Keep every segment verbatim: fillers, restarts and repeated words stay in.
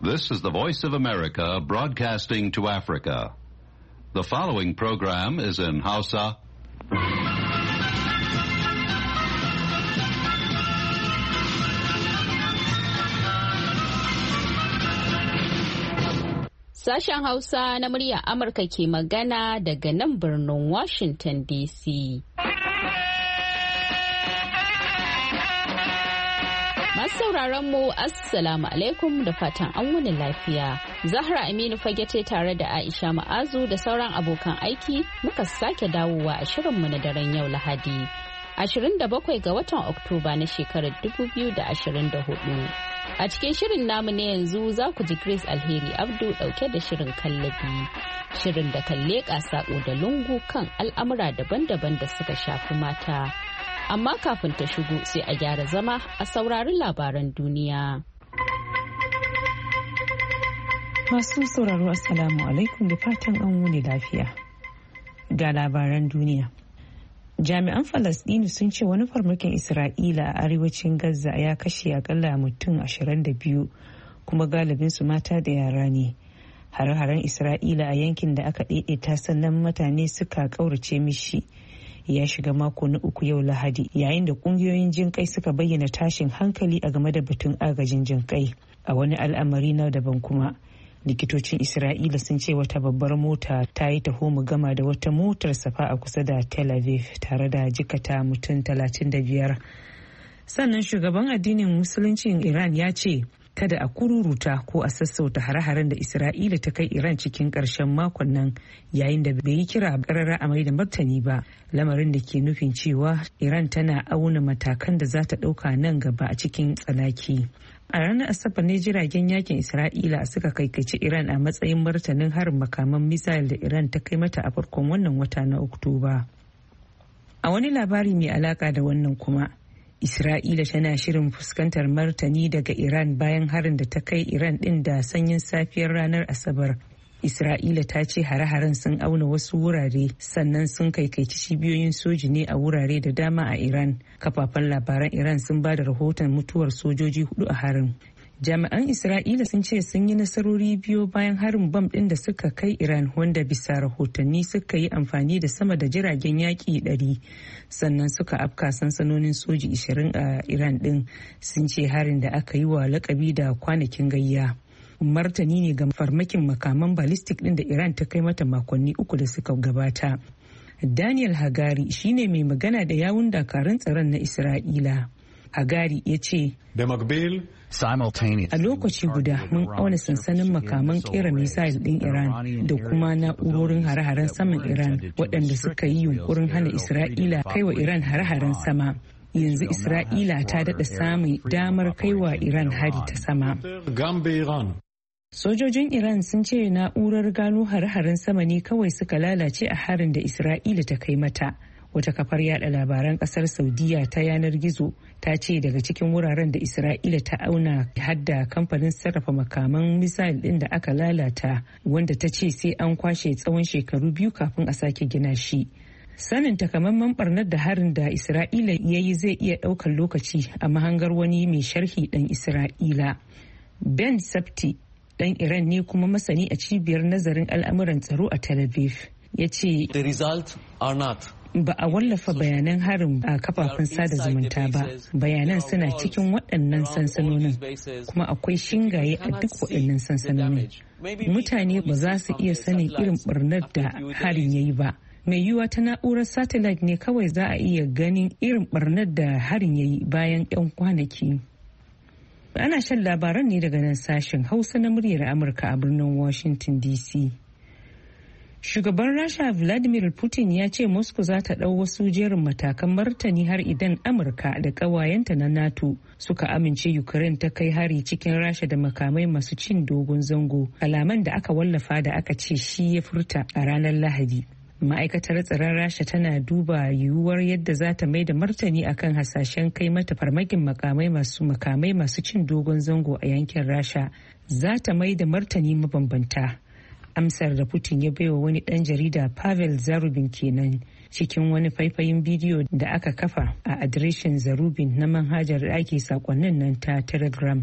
This is the Voice of America broadcasting to Africa. The following program is in Hausa. Sashen Hausa na muryar Amurka ke magana daga nan birnin Washington D C. Masu sauraron mu Assalamu alaikum da fatan an wuni lafiya. Zahra Aminu fage ce tare da Aisha Ma'azu da sauran abokan aiki muka sake dawowa a shirinmu na daren yau Lahadi. ashirin da bakwai ga watan Oktoba na shekarar dubu biyu da ashirin da hudu. A cikin shirin namu ne yanzu za ku ji Grace Alheri Abdu dauke da shirin kallabi. Shirin da kan leƙa saƙo da lungu kan al'amura daban-daban da suka shafi mata. Amma kafin ta shigo sai a gyara zama a saurari labaran duniya. Masu sauraro Assalamu alaikum da fatan an wuni lafiya. Ga labaran duniya. Jami'an Falasɗinu sun ce wani farmakin Isra'ila a arewacin Gaza ya kashe akalla mutum ashirin da biyu kuma galibinsu mata da yara ne. Hare-haren Isra'ila a yankin da aka ɗaiɗaita sannan mutane suka ƙaurace mishi ya shiga mako na uku yau Lahadi yayin da ƙungiyoyin jinƙai suka bayyana tashin hankali a game da batun agajin jinƙai. A wani al'amari na daban kuma, likitocin Isra'ila sun ce wata babbar mota ta yi taho mu gama da wata motar safa a kusa da Tel Aviv tare da jikata mutum talatin da biyar. Sannan shugaban addinin musuluncin Iran ya ce kada a kururuta ko a sassauta hare-haren da Isra'ila ta kai Iran cikin ƙarshen makon nan yayin da bai yi kira ƙarara a mai da martani ba, lamarin da ke nufin cewa Iran tana auna matakan da za ta ɗauka nan gaba a cikin tsanaki. A ranar Asabar ne jiragen yakin Isra'ila suka kaikaici Iran a matsayin martanin harin makaman misal da Iran ta kai mata a farkon wannan wata na Oktoba. A wani labari mai alaka da wannan kuma, Isra'ila tana shirin fuskantar martani daga Iran bayan harin da ta kai Iran din da sanyin safiyar ranar Asabar. Isra'ila ta ce hare-haren sun auna wasu wurare sannan sun kaikaici cibiyoyin soji ne a wurare da dama a Iran. Kafafen labaran Iran sun ba da rahoton mutuwar sojoji hudu a harin. Jami'an Isra'ila sun ce sun yi nasarori biyu bayan harin bam ɗin da suka kai Iran wanda bisa rahotanni suka yi amfani da sama da jiragen yaƙi ɗari sannan suka afka sansanonin soji ashirin a Iran ɗin, sun ce harin da aka yi wa lakabi da kwanakin gayya. Martani ne ga farmakin makaman ballistic ɗin da Iran ta kai mata makonni uku da suka gabata. Daniel Hagari shine mai magana da yawun dakarun tsaron na Isra'ila. Hagari ya ce, a lokaci guda mun auna sansanin makaman kera misal ɗin Iran da kuma na'urorin hare-haren saman Iran waɗanda suka yi yunkurin hana Isra'ila kaiwa Iran hare-haren sama. Yanzu Isra'ila ta daɗa samun damar kaiwa Iran hari ta sama. Sojojin Iran sun ce na'urar gano hare-haren sama ne kawai suka lalace a harin da Isra'ila ta kai mata. Wata kafar yada labaran kasar Saudiya ta yanar gizo ta ce daga cikin wuraren da Isra'ila ta auna hadda kamfanin sarrafa makaman misal din da aka lalata wanda ta ce sai an kwashe tsawon shekaru biyu kafin a sake gina shi. Sanin takamaiman barnar da harin da Isra'ila ya yi zai iya ɗaukar lokaci a mahangar wani mai sharhi ɗan Isra'ila. Ben Sabti ɗan Iran ne kuma masani a cibiyar nazarin al'amuran tsaro a Tel Aviv. Ya ce, ba a wallafa bayanan harin a kafafen sada zumunta ba, bayanan suna cikin waɗannan sansanonin kuma akwai shingaye a duk waɗannan sansanonin. Mutane ba za su iya sanin irin barnar da harin ya yi ba. Mai yiwuwa ta na'urar satellite ne kawai za a iya ganin irin barnar da harin ya yi bayan 'yan kwanaki. Ana shan labaran ne daga nan sashen Hausa na muryar Amurka a birnin Washington D C. Shugaban Rasha Vladimir Putin ya ce Moscow za ta ɗau wasu jerin matakan martani har idan Amurka da ƙawayenta na NATO suka amince Ukraine ta kai hari cikin Rasha da makamai masu cin dogon zango. Kalaman da aka wallafa da aka ce shi ya furta a ranar Lahadi. Ma'aikatar tsaron Rasha tana duba yiwuwar yadda za ta mai da martani akan hasashen kai mata farmakin makamai masu makamai masu cin dogon zango a yankin Rasha. Za ta mai da martani mabambanta. Amsar da Putin ya baiwa wani ɗan jarida Pavel Zarubin kenan cikin wani faifayin bidiyo da aka kafa a adireshin Zarubin na manhajar da ake sakonnin nan ta Telegram.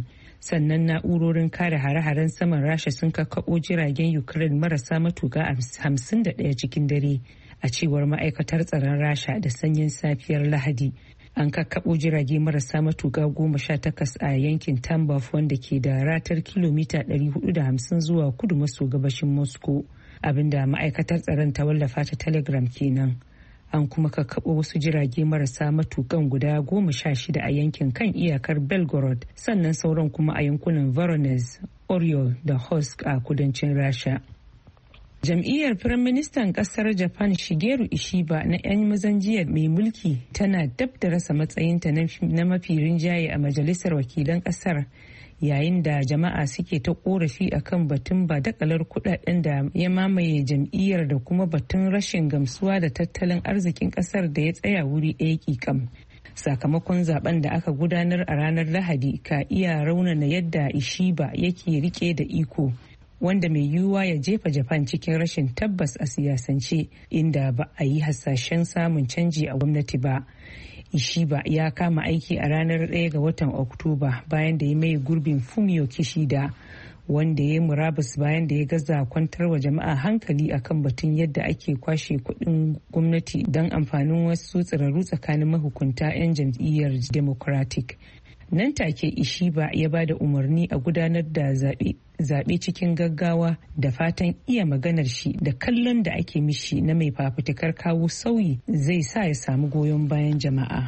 sannan na'urorin kare hare-haren saman rasha sun kakkaɓo jiragen ukraine marasa matuka hamsin da ɗaya cikin dare a cewar ma'aikatar tsaron rasha da sanyin safiyar lahadi. An kakkaɓo jirage marasa matuka goma sha takwas a yankin tambov wanda ke da ratar kilomita ɗari hudu da hamsin zuwa kudu maso gabashin moscow, abinda ma'aikatar tsaron ta wallafa ta telegram kenan. An kuma kakkaɓo wasu jirage marasa matukan guda goma sha shida a yankin kan iyakar belgorod, sannan sauran kuma a yankunan voronezh, oryol da hosk a kudancin rasha. Jam'iyyar Firaministan ƙasar Japan Shigeru Ishiba na 'yan mazan jiya mai mulki tana dab da rasa matsayinta na mafi rinjaye a majalisar wakilan ƙasar, yayin da jama'a suke ta korafi akan batun badakalar kudaden da ya mamaye jam'iyyar da kuma batun rashin gamsuwa da tattalin arzikin ƙasar da ya tsaya wuri ɗaya ƙiƙam. Sakamakon zaben da aka gudanar a ranar Lahadi ka iya raunana yadda Ishiba yake rike da iko, wanda mai yiwuwa ya jefa Japan cikin rashin tabbas a siyasance, inda ba a yi hasashen samun canji a gwamnati ba. Ishiba ya kama aiki a ranar ɗaya ga watan Oktoba bayan da ya mai gurbin Fumio Kishida, wanda ya murabus bayan da ya gaza kwantar wa jama'a hankali akan batun yadda ake kwashe kuɗin gwamnati don amfanin wasu tsirarru tsakanin mahukunta 'yan jam'iyyar Democratic. Nan take Ishiba ya ba da umarni a gudanar da zaɓe cikin gaggawa da fatan iya maganar shi da kallon da ake mishi na mai fafutukar kawo sauyi zai sa ya samu goyon bayan jama'a.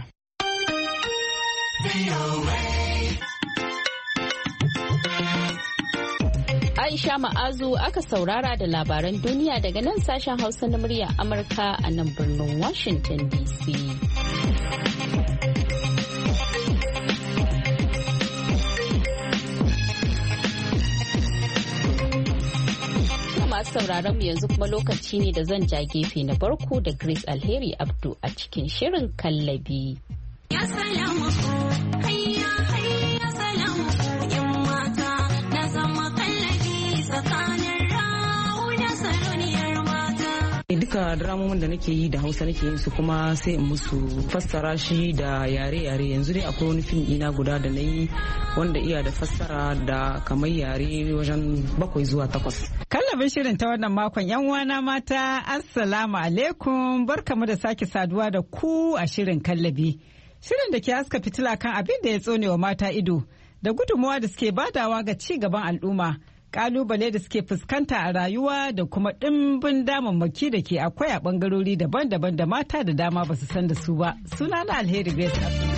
Aisha Ma'azu aka saurara da labaran duniya daga nan sashen Hausa na murya Amurka a nan birnin Washington D C. Masu sauraron mu yanzu kuma lokaci ne da zan ja gefe na barku da Grace Alheri Abdu a cikin shirin kallabi. Ya salamu hayya hayya salamu yan mata na zama kallabi tsakanin rawu da saloniyar mata. Duka dramomin da nake yi da Hausa nake yin su kuma sai in musu fassara shi da yare-yare. Yanzu dai akwai wani fim ina guda da na yi wanda iya da fassara da kamar yare wajen bakwai zuwa takwas. Kallabin shirin ta wannan makon yan uwana mata, assalamu alaikum, barkamu da sake saduwa da ku a shirin kallabi. Shirin da ke haska fitila kan abin da ya tsone wa mata ido da gudunmawa da suke badawa ga ci gaban al'umma, kalubale da suke fuskanta a rayuwa da kuma ɗimbin damammaki da ke akwai a bangarori daban-daban da mata da dama ba su san da su ba. Sunana Alheri Grace Abdu.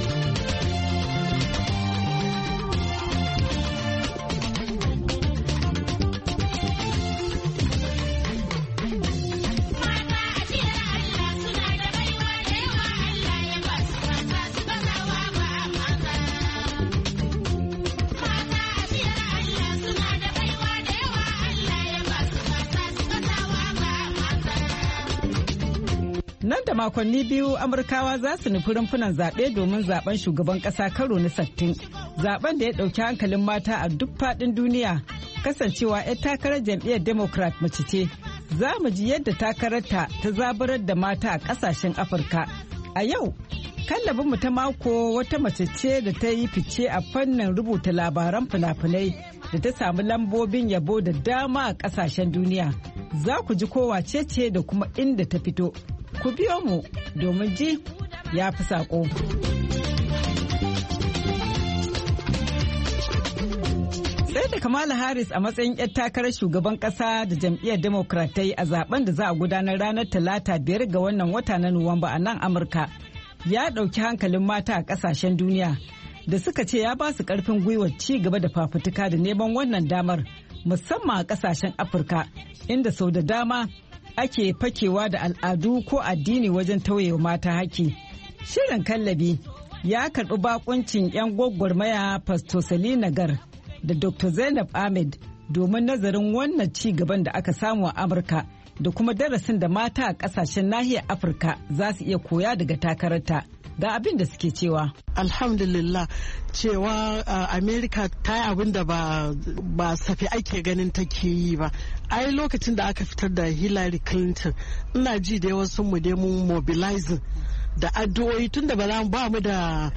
Nan da makonni biyu Amurkawa za su nufi rumfunan zaɓe domin zaben shugaban ƙasa karo na sattin. Zaben da ya ɗauki hankalin mata a duk faɗin duniya, kasancewa 'yar takarar jam'iyyar Democrat mace ce. Za mu ji yadda takararta ta zaburar da mata a ƙasashen Afirka. A yau, kallabinmu ta mako wata mace ce da ta yi fice a fannin rubuta labaran fina-finai da ta samu lambobin yabo da dama a ƙasashen duniya. Za ku ji kowace ce da kuma inda ta fito. Ku biyo mu domin ji ya fi saƙo. Sai da Kamala Harris a matsayin 'yar takarar shugaban ƙasa da jam'iyyar Democrat ta yi a zaben da za a gudanar ranar Talata biyar ga wannan wata na Nuwamba a nan Amurka, ya ɗauki hankalin mata a ƙasashen duniya da suka ce ya ba su ƙarfin gwiwar ci gaba da fafutuka da neman wannan damar, musamman a ƙasashen Afirka, inda sau da dama ake fakewa da al'adu ko addini wajen tauye mata haƙƙi. Shirin kallabi ya karɓi bakuncin 'yan gwagwarmaya Pastor Selina Gar da Doctor Zainab Ahmed domin nazarin wannan ci gaban da aka samu a Amurka da kuma darasin da mata a ƙasashen nahiyar Afirka za su iya koya daga takararta. Ga abin da suke cewa. Alhamdulillah cewa uh, Amerika ta yi abin da ba, ba safi ake ganin take yi ba. Ai lokacin da aka fitar da Hillary Clinton, ina ji da wasu mu dai mun mobilizing da addu'o'i tun da ba mu da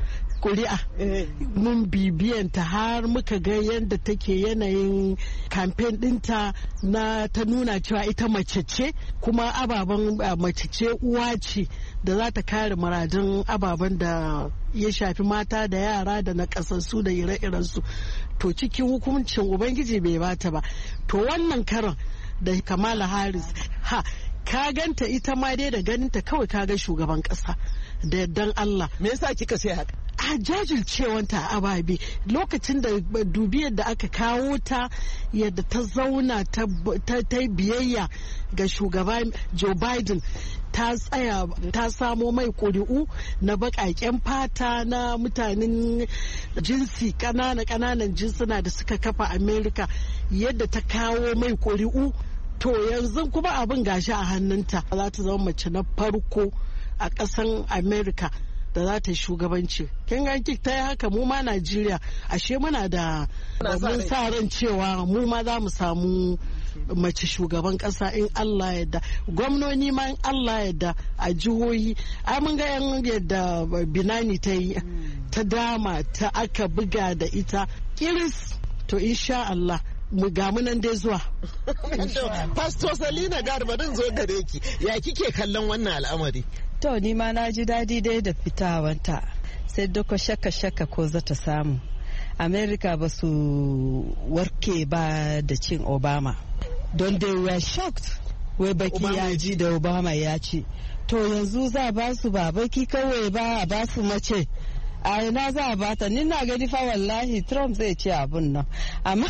kuri'a mun bibiyanta har muka ga yadda take yanayin kamfen dinta na ta nuna cewa ita mace ce kuma ababen mace ce uwa ce da za ta kare muradun ababen da ya shafi mata da yara da na kasassu da ire-irensu. To cikin hukuncin ubangiji bai bata ba. To wannan karan da Kamala Harris ha ka ganta ita ma dai da ganinta kawai ka ga shugaban kasa da yardan Allah. Me yasa kika sai haka? A jajircewanta a ababe lokacin da dubi yadda aka kawo ta yadda ta zauna ta biyayya ga shugaba Joe Biden, ta tsaya ta samo mai ƙuri'u na baƙaƙen fata na mutanen jinsi ƙanana ƙananan jinsuna da suka kafa Amerika, yadda ta kawo mai ƙuri'u. To yanzu kuma abin gashi a hannunta za ta zama mace na farko a ƙasan Amerika da za ta yi shugabanci. Kin ga ta yi haka mu ma Najeriya ashe muna da mun sa ran cewa mu ma za mu samu mace shugaban kasa in Allah yadda, gwamnoni ma in Allah yadda a jihohi. Ai mun ga yan yadda Binani ta yi ta dama ta aka buga da ita kiris. To insha Allah mu ga nan dai zuwa. Pastor Selina Garba zo gare ki, ya kike kallon wannan al'amari? To ni ma na ji daɗi dai da fitawanta, sai duka shaka-shaka ko za ta samu. America ba su warke ba da cin Obama, don they were shocked wai baki ya ji da Obama ya ci. To yanzu za ba su ba baki kawai ba, a ba su mace. A ina za a bata, ni na gani fa wallahi Trump zai ci abun nan, amma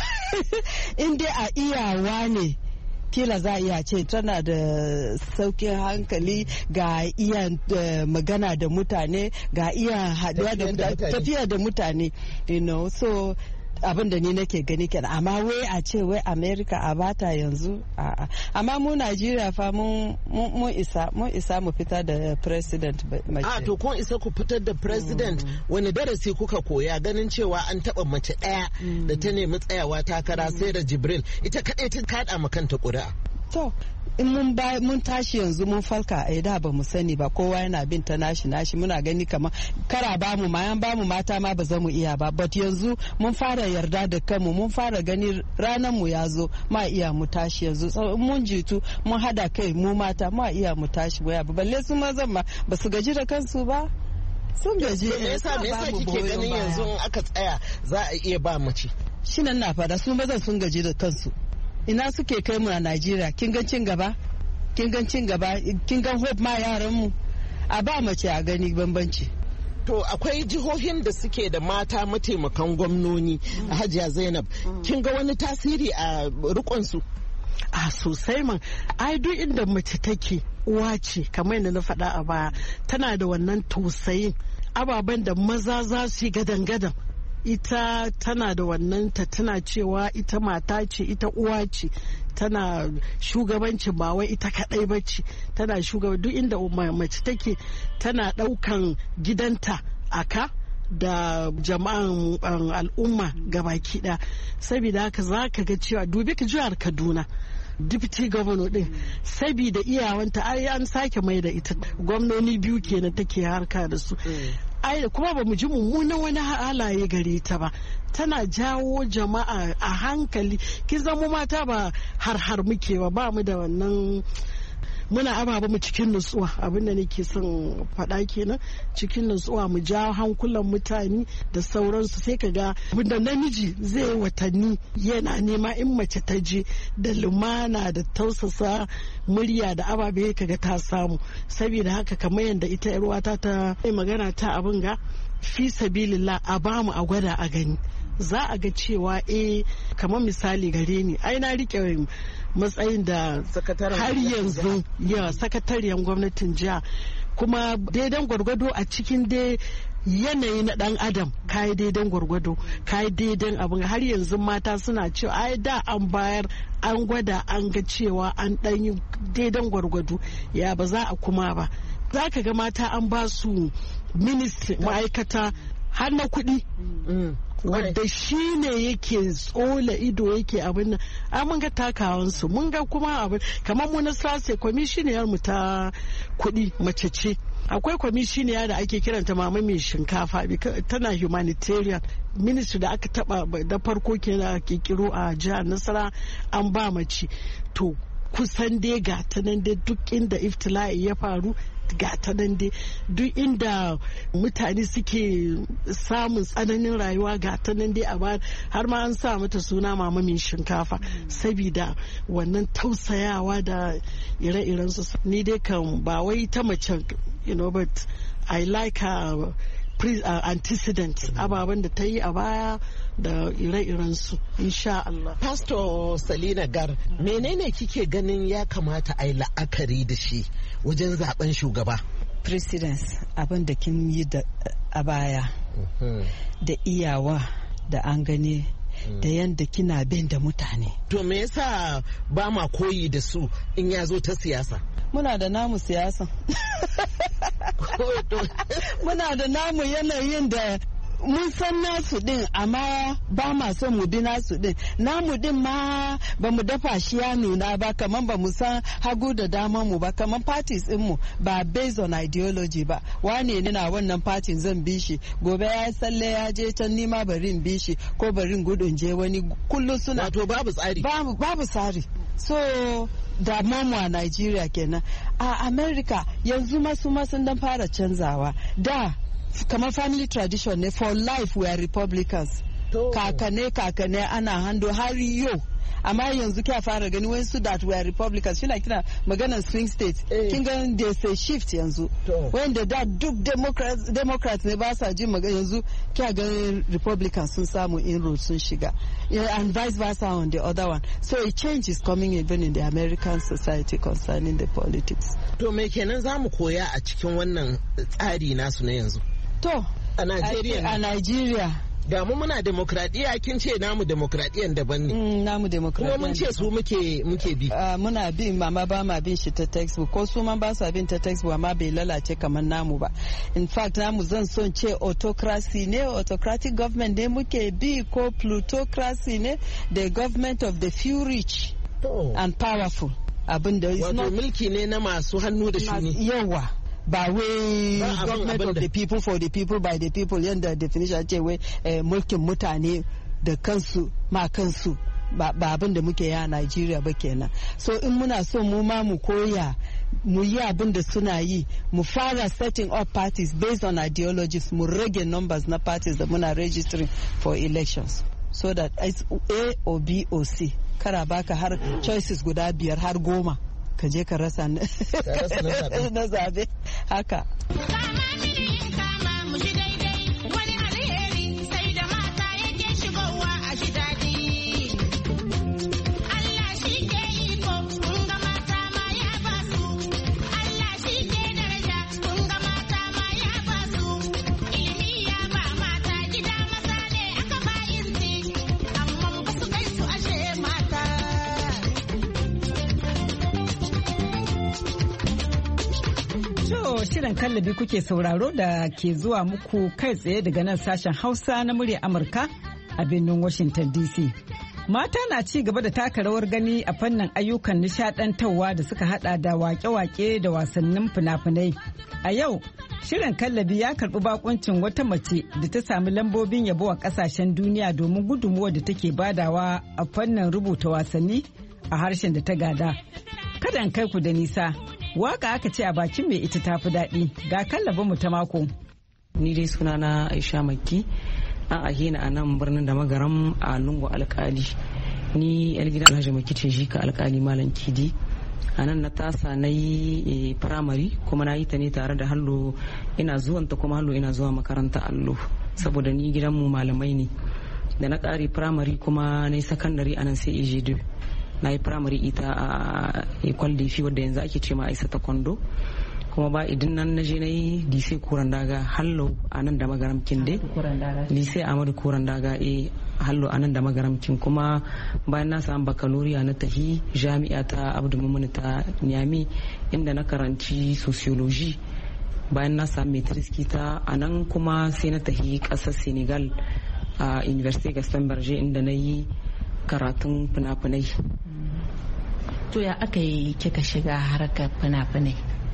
in dai a iyawa ne kila za a iya ce tana da saukin hankali, ga iya magana da mutane, ga iya haduwa da mutane, tafiya da mutane, you know, so abin da ni nake gani kenan. Amma wai a ce wai America a bata yanzu a'a, amma mu Najeriya fa mun isa mun isa mu fitar da president mace. A to kun isa ku fitar da president, wani darasi kuka koya ganin cewa an taba mace daya da ta nemi tsayawa takara sai da Jibril ita kadai ta kada ma kanta ƙuri'a. To in mun ba mun tashi yanzu mun falka a da ba mu sani ba, kowa yana bin ta nashi nashi, muna gani kamar kara ba mu ma yan ba mu mata ma ba za mu iya ba, but yanzu mun fara yarda da kanmu, mun fara gani ranar mu ya zo ma iya mu tashi yanzu. So mun jitu mun hada kai mu mata ma iya mu tashi waya ba, balle su mazan ma ba su gaji da kansu ba, sun gaji. Me yasa me yasa kike ganin yanzu in aka tsaya za a iya ba mace? Shi nan na fada su mazan sun gaji da kansu. Ina suke kai mu a Najeriya? Kin gan cin gaba? Kin gan cin gaba? Kin gan hope ma yaran mu? A ba mace a gani bambanci. To akwai jihohin da suke da mata mataimakan gwamnoni, a Hajiya Zainab. Kin ga wani tasiri a rikon su? A sosai man. Ai duk inda mace take uwa ce, kamar yadda na faɗa a baya, tana da wannan tausayin ababen da maza za su yi gadan-gadan. Ita tana da wannan ta tana cewa ita mata ce, ita uwa ce, tana shugabanci ba wai ita kadai bace, tana shugaba duk inda mace take, tana daukan gidanta aka da jama'an al'umma gabaki ɗaya. Saboda haka za ka ga cewa dubi ka jihar Kaduna deputy governor din, saboda iyawanta ai an sake mai da ita gwamnoni biyu kenan take harka da su. Ai kuma ba mu ji mummunan wani halaye gare ta ba, tana jawo jama'a a hankali. Kin zama mata ba har har muke ba, ba mu da wannan, muna ababa mu cikin nutsuwa, abin da nake son faɗa kenan, cikin nutsuwa mu ja hankulan mutane da sauransu. Sai ka ga da namiji zai watanni yana nema, in mace ta je da lumana da tausasa murya da ababe ka ga ta samu. Saboda haka kamar yadda ita yar uwata ta magana ta abin ga fi sabilillah a bamu a gwada a gani, za a ga cewa eh kamar misali gare ni ai na rike matsayin da har yanzu ya sakatariyar gwamnatin jiha, kuma daidan gwargwado a cikin dai yanayi na dan adam kayi daidan gwargwado, kayi daidan abin. Har yanzu mata suna cewa ai da an bayar an gwada an ga cewa an dan yi daidan gwargwado, ya ba za a kuma ba. Za ka ga mata an ba su ministry ma'aikata har na kuɗi, wadda shi ne yake tsola ido yake abin nan. A mun ga takawansu, mun ga kuma abin kamar mu na sase kwamishiniyar mu ta kuɗi mace ce, akwai kwamishiniya da ake kiranta mama mai shinkafa tana humanitarian ministry da aka taba da farko kenan kikiro a jihar Nasara an ba mace to kusan dai ga ta nan dai duk inda iftila'i ya faru ga ta nan dai duk inda mutane suke samun tsananin rayuwa ga ta nan dai a ba har ma an sa mata suna mama mai shinkafa saboda wannan tausayawa da ire-iren su. Ni dai kan ba wai ta mace you know but I like her uh, antecedent ababen da ta yi a baya da ire-iren su insha Allah. Pastor Selina Gar, menene kike ganin ya kamata a yi la'akari da shi wajen zaben shugaba? Presidents abin da kin yi da a baya da iyawa da an gani da yadda kina bin da mutane. To me yasa ba ma koyi da su in ya zo ta siyasa? Muna da namu siyasa. Muna da namu yanayin da mun san nasu din amma ba ma son mu bi nasu din. Namu din ma ba mu dafa shi ya nuna ba, kaman ba mu san hagu da dama mu ba, kaman parties din mu ba based on ideology ba. Wane ne na wannan party zan bi shi, gobe ya salle ya je can nima bari in bi shi ko bari in gudun je wani, kullum suna wato babu tsari. Babu babu tsari. So da mamu a Nigeria kenan. A America yanzu masu masu dan fara canzawa. Da kamar family tradition ne, for life we are Republicans. Kakane kakane ana hando har yau. Amma yanzu kya fara gani wasu that we are Republicans, shi na kina maganar swing states. Eh. Kin ga there's a shift yanzu. Wanda da duk Democrats Democrats ne ba sa jin magana, yanzu kya ga Republicans sun samu inroad sun shiga. Yeah, and vice versa on the other one. So a change is coming even in the American society concerning the politics. To me kenan zamu koya a cikin wannan tsari nasu na yanzu? To a Nigeria a Nigeria da mu muna demokradiyya, kin ce namu demokradiyyan daban ne. Mm, namu demokradiyya. Kuma mun ce su muke muke bi. Uh, muna bin mama ba ma bin shi ta textbook, ko su man ba su bin ta textbook amma bai lalace kamar namu ba. In fact namu zan son ce autocracy ne, autocratic government ne muke bi, ko plutocracy ne, the government of the few rich oh. and powerful. Abin da wato mulki ne na masu hannu da shuni. Yawa. Ba wai government of the people for the people by the people, yanda definition ce wai mulkin mutane da kansu ma kansu, ba abin da muke ya a Nigeria ba kenan. So in muna so mu ma mu koya mu yi abin da suna yi, mu fara setting up parties based on ideologies, mu rage numbers na parties da muna registering for elections, so that it's A or B or C, kara baka har choices guda biyar har goma ka je ka rasa na zabe haka. Shirin kallabi kuke sauraro da ke zuwa muku kai tsaye daga nan sashen Hausa na murya Amurka a birnin Washington D C. Mata na ci gaba da taka rawar gani a fannin ayyukan nishadantarwa da suka hada da wake-wake da wasannin fina-finai. A yau, shirin kallabi ya karbi bakuncin wata mace da ta sami lambobin yabo a kasashen duniya domin gudunmuwa da take badawa a fannin rubuta wasanni a harshen da ta gada. Kada in kai ku da nisa. Waka aka ce a bakin mai ita tafi daɗi, ga kallabin mu ta mako. Ni dai sunana Aisha Makki, an ahina a nan birnin da magaram a lungu alkali. Ni yar gidan Alhaji Makki ce shi ka alkali Malam Kidi. A nan na tasa na yi firamare kuma na yi ta ne tare da hallo, ina zuwanta kuma hallo ina zuwa makaranta allo saboda ni gidanmu malamai ne. Da na ƙare firamare kuma na yi sakandare a nan sai Ejidu. Na yi firamare ita a Ecole de Filles wadda yanzu ake ce ma Aisa Taekwondo, kuma ba idan nan na je na yi Lise Kuran Daga hallo a nan da magaramkin dai. Lise Amadu Kuran Daga e hallo a nan da magaramkin, kuma bayan na samu baccalaureate na tahi jami'a ta Abdu Mumuni ta Niamey inda na karanci sociology. Bayan na samu matriski ta a nan kuma sai na tahi ƙasar Senegal a University Gaston Berger inda na yi karatun fina-finai. To ya aka yi kika shiga harkar fina-finai?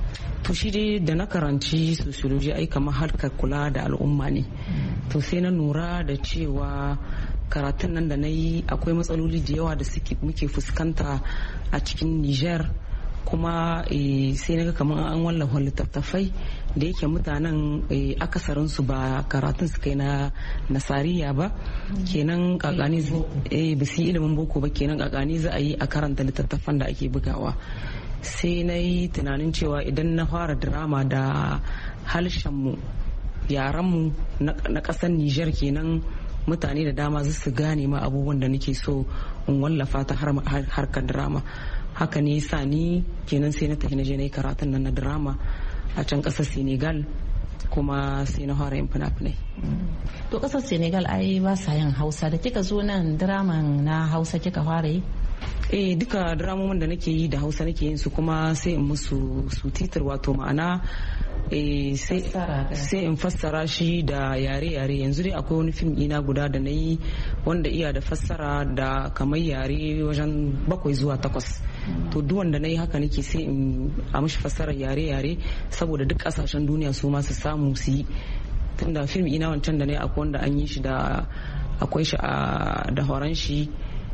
to shi dai da na karanci sociology ai kamar harkar kula da al'umma ne. To sai na lura da cewa karatun nan da na yi akwai matsaloli da yawa da muke fuskanta a cikin Niger, kuma sai na ga kamar an wallafa littattafai da yake mutanen akasarinsu ba karatun su kai na nasariya ba, kenan kakani ba su yi ilimin boko ba, kenan kakani za a yi a karanta littattafan da ake bugawa. Sai na yi tunanin cewa idan na fara drama da harshenmu yaranmu na ƙasar Niger, kenan mutane da dama za su gane ma abubuwan da nake so in wallafa ta harkar drama. Haka ne sa ni kenan sai na tafi na je na yi karatun nan na drama a can ƙasar Senegal, kuma sai na fara yin fina-finai. To ƙasar Senegal ai ba sa yin Hausa, da kika zo nan draman na Hausa kika fara yi? Eh, duka dramomin da nake yi da Hausa nake yin su, kuma sai in musu su titir, wato ma'ana sai in fassara shi da yare-yare. Yanzu dai akwai wani fim ina guda da na yi wanda iya da fassara da kamar yare wajen bakwai zuwa takwas. To duk wanda na yi haka nake sai in a mishi fassarar yare-yare, saboda duk kasashen duniya su ma su samu su yi. Tunda fim ina wancan da na yi akwai wanda an yi shi da akwai shi da Horanshi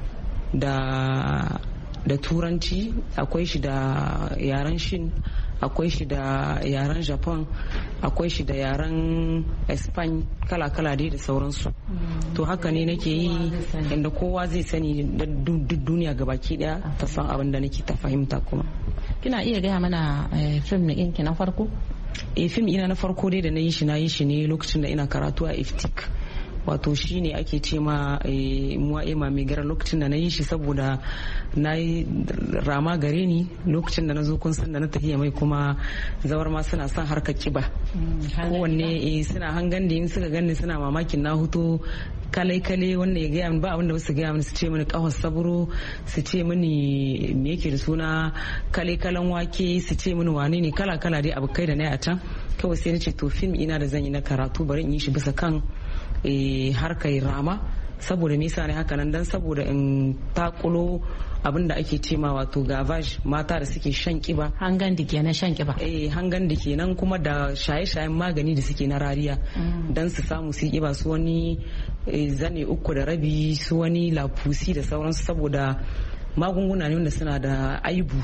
da da Turanci, akwai shi da yaren Shin, akwai shi da yaren Japan, akwai shi da yaren Spain, kala-kala dai da sauransu. To haka ne nake yi inda kowa zai sani da duk duniya gabaki daya ta san abin da nake ta fahimta. Kuma kina iya gaya mana fim ɗinki na farko? Eh, fim ina na farko dai da na yi shi na yi shi ne lokacin da ina karatu a iftik, wato shi ne ake ce ma muwa'ima mai gara. Lokacin da na yi shi saboda na yi rama gare ni lokacin da na zo kun san da na tafiya mai, kuma zawar ma suna son harkar kiba, kowanne suna hangan da yin suka gani suna mamakin na huto kalai-kale, wanda ya gaya min ba abinda wasu gaya min, su ce mini kawar saburo, su ce mini me yake da suna kalai-kalan wake, su ce mini wane ne, kala-kala dai abu kai da na a can. Kawai sai na ce to fim ina da zan yi na karatu bari in yi shi bisa kan harkar rama. Saboda nisa ne haka nan, dan saboda in takulo abin da ake ce ma wato gavage, mata da suke shan kiba, hangan da ke na shan kiba, eh hangan da ke nan, kuma da shaye-shayen magani da suke na rariya dan su samu su kiba, su wani zane uku da rabi, su wani lafusi da sauransu, saboda magunguna ne wanda suna da aibu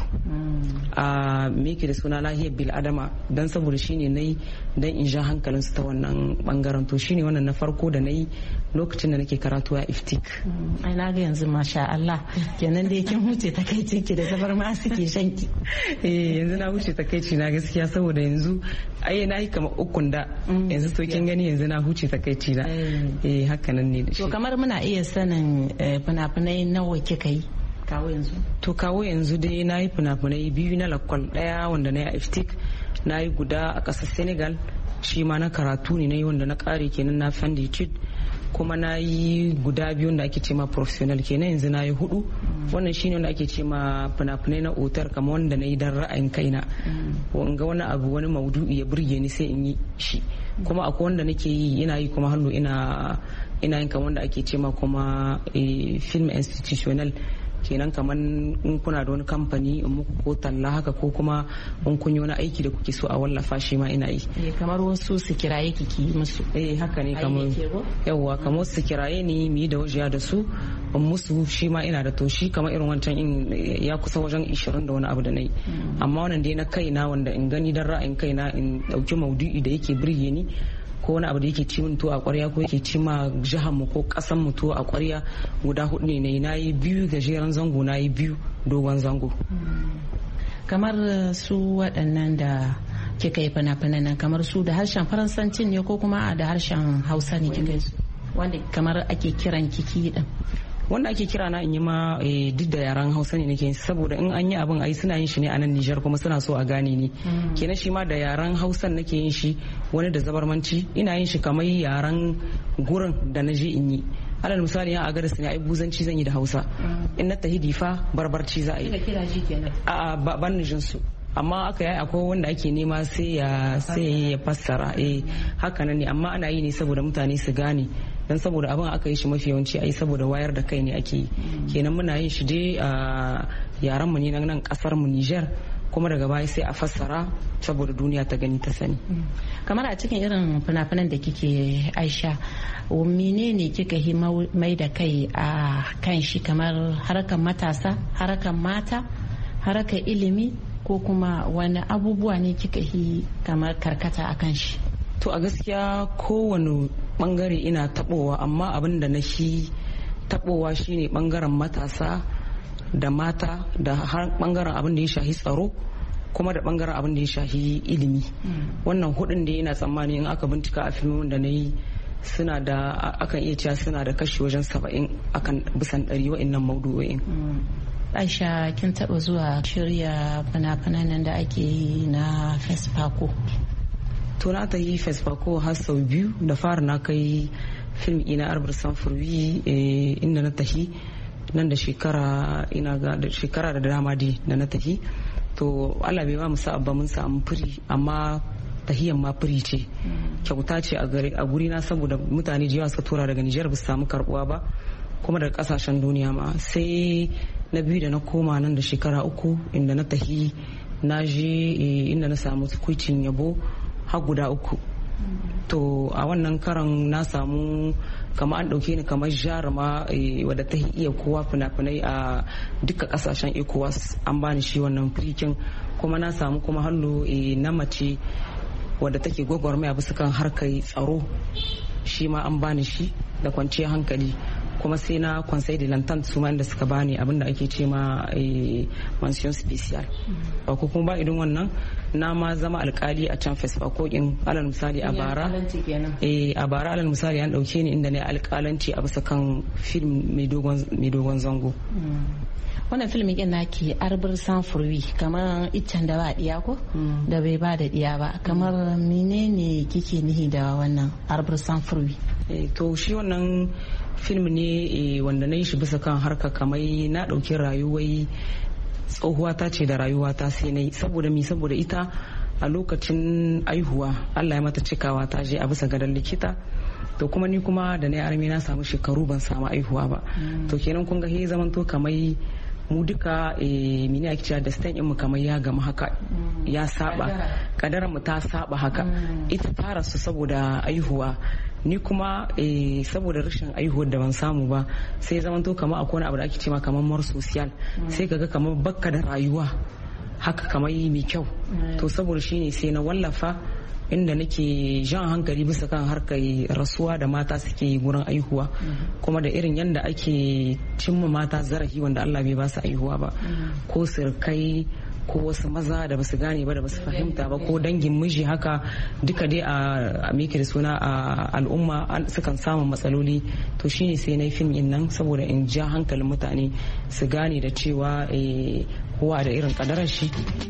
a meke da suna lahiyar bil adama, dan saboda shine nayi dan in ja hankalin su ta wannan bangaren. To shine wannan na farko da nayi lokacin da nake karatu a iftik. Ai na ga yanzu masha Allah kenan dai kin huce takeici ki da zabar ma suke shanki. Eh, yanzu na huce takeici na gaskiya, saboda yanzu ai na yi kamar ukun da yanzu to kin gani yanzu na huce takeici na. Eh, haka nan ne da shi. To kamar muna iya sanin fina-finai nawa kika yi kawo yanzu? To kawo yanzu dai na yi fina-finai biyu na lakwal, daya wanda na yi a iftik, na yi guda a ƙasar Senegal, shi ma na karatu ne na yi wanda na ƙare kenan na fanditude, kuma na yi guda biyu da ake ce ma professional kenan yanzu na yi hudu. Wannan shine wanda ake ce ma fina-finai na otar, kama wanda na yi dan ra'ayin kaina, wanga wani abu wani maudu'i ya burge ni sai in yi shi. Kuma akwai wanda nake yi ina yi kuma hannu ina ina yin kamar wanda ake ce ma kuma film institutional, kenan kamar in kuna da wani kamfani in muku ko talla haka, ko kuma in kun yi wani aiki da kuke so a wallafa, shi ma ina yi. Kamar wasu su kiraye kiki musu? Eh haka ne, kamar yawwa kamar su kiraye ni mu yi da wajiya da su in musu, shi ma ina da. To shi kamar irin wancan in ya kusa wajen ishirin da wani abu da na yi. Amma wannan dai na kaina wanda in gani dan ra'ayin kaina, in dauki maudu'i da yake burge ni, ko wani abu da yake ci min tuwo a kwarya, ko yake ci ma jihar mu ko kasan mu tuwo a kwarya, guda hudu ne na yi biyu gajeren zango, na yi biyu dogon zango. Kamar su waɗannan da kika yi fina-finan nan, kamar su da harshen faransancin ne ko kuma da harshen hausa ne kika yi su, wanda kamar ake kiran kiki din? Wanda ake kira na in yi ma duk da yaran hausa ne nake, saboda in an yi abin ai suna yin shi ne a nan Nijar, kuma suna so a gane ni. Kenan shi ma da yaran hausan nake yin shi, wani da zabarmanci, ina yin shi kamar yaran gurin da na je in yi. Alal misali a garis ne ai buzanci zan yi da hausa, in na tahi difa barbarci za a yi. A ban nijin su, amma aka yi akwai wanda ake nema sai ya sai ya fassara. Eh haka nan ne, amma ana yi ne saboda mutane su gane, dan saboda abin aka yi shi mafi yawanci ai saboda wayar da kai ne ake yi. Kenan muna yin shi dai a yaran mu ne nan kasar mu Niger, kuma daga baya sai a fassara saboda duniya ta gani ta sani. Kamar a cikin irin fina-finan da kike Aisha, menene kika yi mai da kai a kan shi, kamar harkar matasa, harkar mata, harkar ilimi, ko kuma wani abubuwa ne kika yi kamar karkata a kan shi? To a gaskiya kowane bangare ina tabowa, amma abin da na shi tabowa shine bangaren matasa da mata, da har bangaren abin da ya shahi tsaro, kuma da bangaren abin da ya shahi ilimi. Wannan hudun da yana tsammani in aka bincika a filmin da na yi suna da, akan iya cewa suna da kashi wajen saba'in akan bisan ɗari wa'innan maudu'o'in. Aisha, kin taba zuwa shirya fina-finan nan da ake yi na fesfako? To na ta yi fesfako har sau biyu. Da fara na kai film ina arbar sanfurwi inda na tafi nan da shekara ina ga da shekara da dama dai da na tafi. To Allah bai ba mu sa'a ba, mun samu firi, amma tahiyan ma firi ce, kyauta ce a guri na, saboda mutane jiya suka tura daga Nijar ba su samu karbuwa ba, kuma daga kasashen duniya ma. Sai na biyu da na koma nan da shekara uku inda na tahi na je inda na samu tukuicin yabo har guda uku. To a wannan karan na samu kama an dauke ni kamar jaruma wadda ta iya kowa fina-finai a duka kasashen ECOWAS, an bani shi wannan firikin. Kuma na samu kuma hallo na mace wadda take gwagwarmaya bisa kan harkar tsaro, shi ma an bani shi da kwanciyar hankali. Kuma sai na conseil de l'entente su ma inda suka bani abin da ake ce ma mention special. Ko kuma ba idan wannan na ma zama alkali a can fesfakokin, alal misali a bara a bara alal misali an dauke ni inda ne alkalanci a bisa kan film mai dogon zango. Wannan filmin ɗin naki arbar sanfurwi, kamar iccen da ba diya ko da bai ba da diya ba, kamar menene kike nihi da wannan arbar sanfurwi? To shi wannan film ne wanda na yi shi bisa kan harka kamar na ɗauki rayuwai tsohuwa ta ce da rayuwa ta sai na yi, saboda mi saboda ita a lokacin aihuwa Allah ya mata cikawa ta je a bisa gadon likita. To kuma ni kuma da na yi armi na samu shekaru ban samu aihuwa ba. To kenan kun ga he zaman to kamar mu duka mini ake cewa da stan mu kamar ya gama haka, ya saba, kadarar mu ta saba haka. Ita ta rasu saboda aihuwa, ni kuma saboda rashin aihuwar da ban samu ba, sai zaman to kamar akwai wani abu da ake cewa kamar mor social, sai kaga kamar bakka da rayuwa haka kamar mai kyau. To saboda shine sai na wallafa inda nake jan hankali bisa kan harkar rasuwa da mata suke yi gurin aihuwa, kuma da irin yadda ake cimma mata zarafi wanda Allah bai ba su aihuwa ba, ko sirkai ko wasu maza da basu gane ba da basu fahimta ba, ko dangin miji haka, duka dai a meke da suna a al'umma sukan samu matsaloli. To shine sai na yi fim din nan saboda in ja hankalin mutane su gane da cewa kowa da irin kadarar shi.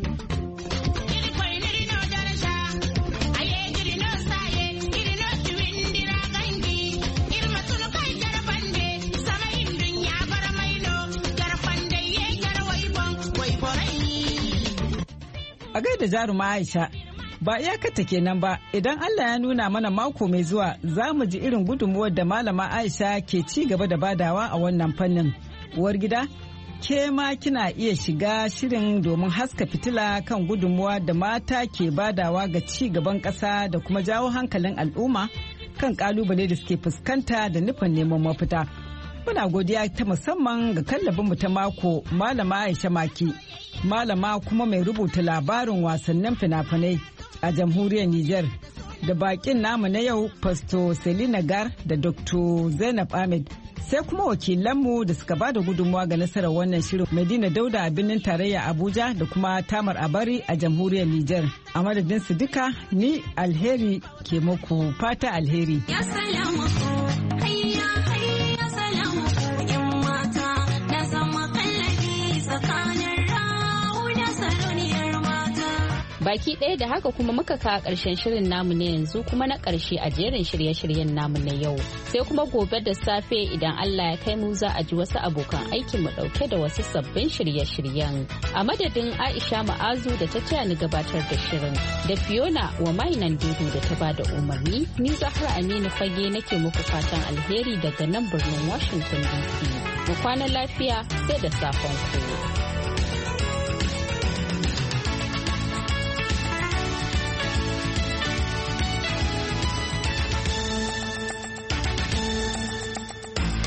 A gaida jaruma Aisha, ba iyakarta kenan ba, idan Allah ya nuna mana mako mai zuwa za mu ji irin gudunmuwar da malama Aisha ke ci gaba da badawa a wannan fannin. Uwar gida, ke ma kina iya shiga shirin domin haska fitila kan gudunmuwa da mata ke badawa ga ci gaban ƙasa da kuma jawo hankalin al'umma kan kalubale da suke fuskanta da nufin neman mafita. Muna godiya ta musamman ga kallabinmu ta mako malama Aisha Maki, malama kuma mai rubuta labarin wasannin fina-finai a jamhuriyar Nijar, da bakin namu na yau Pasto Selina Gar da Doctor Zainab Ahmed, sai kuma wakilanmu da suka bada gudunmawa ga nasarar wannan shirin, Madina Dauda a birnin tarayya Abuja da kuma Tamar Abari a jamhuriyar Nijar. A madadin su duka, ni Alheri ke muku fata alheri. Baki ɗaya da haka kuma muka kawo ƙarshen shirin namu na yanzu kuma na ƙarshe a jerin shirye-shiryen namu na yau. Sai kuma gobe da safe idan Allah ya kai mu za a ji wasu abokan aikin mu ɗauke da wasu sabbin shirye-shiryen. A madadin Aisha Ma'azu da ta taya ni gabatar da shirin, da Fiona wa mainan dudu da ta bada umarni, ni Zahra Aminu Fage nake muku fatan alheri daga nan birnin Washington D C. Mu kwana lafiya sai da safen ku.